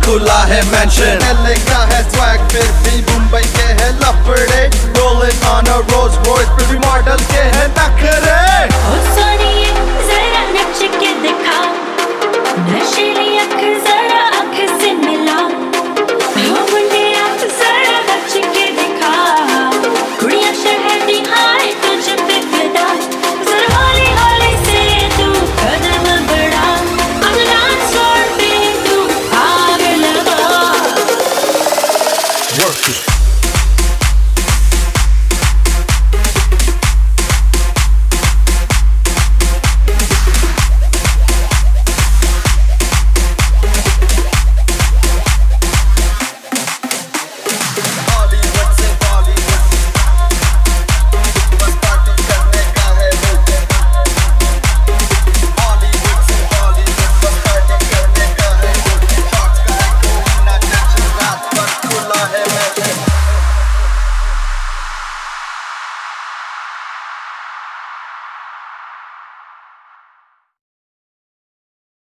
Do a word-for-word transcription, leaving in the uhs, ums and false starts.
खुला है mention. LA का है स्वैग फिर भी मुंबई के है लफड़े, rolling on a Rolls Royce फिर भी मॉडल के है नखरे। ओ सोनिए जरा नच के दिखा, नशीली अख जरा आँख से मिला, ओ मुंडिया जरा नच के दिखा, कुड़ियाँ शहर दी हाय तुझ पे फिदा, जरा हौली हौली से तू कदम बढ़ा, अब डांस फ्लोर पे तू आग लगा। Work it.